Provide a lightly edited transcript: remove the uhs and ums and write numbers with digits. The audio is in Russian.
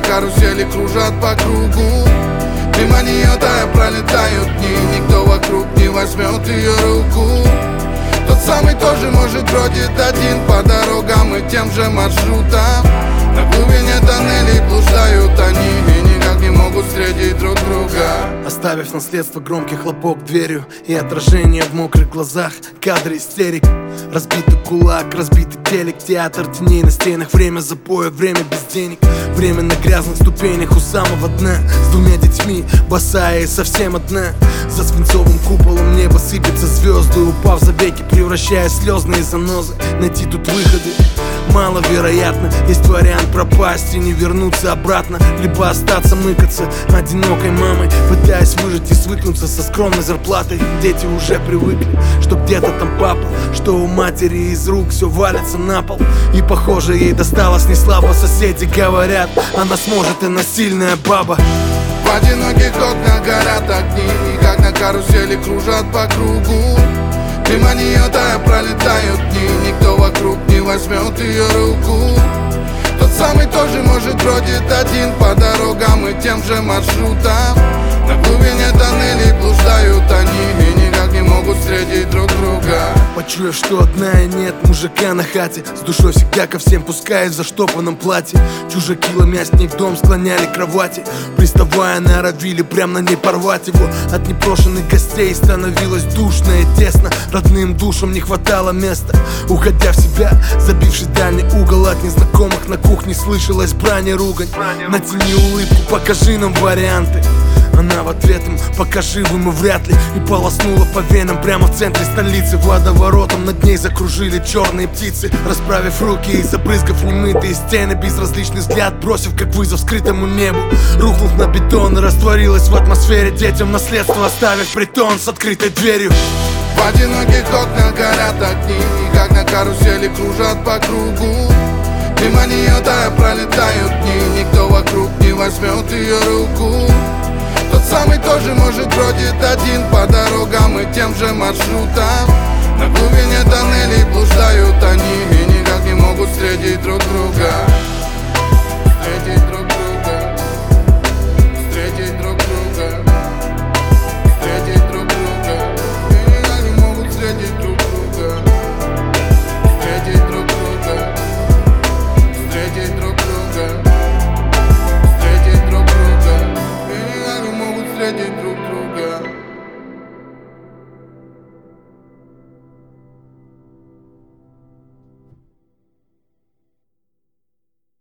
карусели кружат по кругу. Мимо нее тая пролетают дни, никто вокруг не возьмет ее руку. Тот самый тоже может бродит один по дорогам и тем же маршрутам. На глубине тоннелей блуждают они и никак не могут встретить друг друга. Оставив наследство, громкий хлопок дверью и отражение в мокрых глазах. Кадры истерик, разбитый кулак, разбитый телек, театр теней на стенах. Время запоя, время без денег, время на грязных ступенях у самого дна. С двумя детьми, босая и совсем одна. За свинцовым куполом небо сыпется звезды, упав за веки, превращая слезные занозы. Найти тут выходы маловероятно. Есть вариант пропасть и не вернуться обратно, либо остаться мыкаться одинокой мамой, пытаясь выжить и свыкнуться со скромной зарплатой. Дети уже привыкли, что где-то там папа, что у матери из рук все валится на пол. И похоже, ей досталось не слабо. Соседи говорят, она сможет, она сильная баба. В одиноких окнах горят огни, и как на карусели кружат по кругу. Мимо нее тая пролетают дни, никто вокруг не возьмет ее руку. Тот самый тоже может бродит один по дорогам и тем же маршрутам. На глубине тоннелей блуждают они и никак не могут встретить друг друга. Почуяв, что одна и нет мужика на хате, с душой всегда ко всем пускаясь в заштопанном платье. Чужаки, ломясь к ней в дом, склоняли кровати, приставая, норовили прям на ней порвать его. От непрошенных гостей становилось душно и тесно, родным душам не хватало места. Уходя в себя, забившись в дальний угол, от незнакомых на кухне слышалась брань и ругань. Натяни улыбку, покажи нам варианты. Она в ответ им: пока живы мы вряд ли. И полоснула по венам прямо в центре столицы. Водоворотом над ней закружили черные птицы, расправив руки и забрызгав немытые стены. Безразличный взгляд бросив как вызов скрытому небу, рухнув на бетон и растворилась в атмосфере. Детям наследство оставив притон с открытой дверью. В одиноких окнах горят огни, и как на карусели кружат по кругу. Мимо нее тая пролетают дни, никто вокруг не возьмет ее руку. Тот самый тоже может бродит один по дорогам и тем же маршрутам. На глубине тоннелей блуждают они и никак не могут встретить друг друга. Встретить друг друга. Встретить друг друга. Встретить друг друга. И никак не могут встретить друг друга. Встретить друг друга. Встретить друг друга. Встретить друг друга. И никак не могут встретить друг друга.